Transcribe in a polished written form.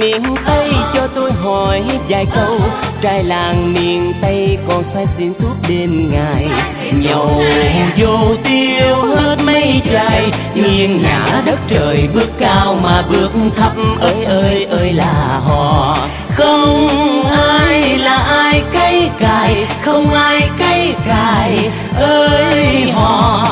miền Tây cho tôi hỏi vài câu. Trai làng miền Tây còn phải xin suốt đêm ngày, nhậu vô tiêu hết mấy chai, nghiêng ngả đất trời bước cao mà bước thấp, ơi ơi ơi là hò. Không ai là ai cây cài, không ai cây cài ơi hò.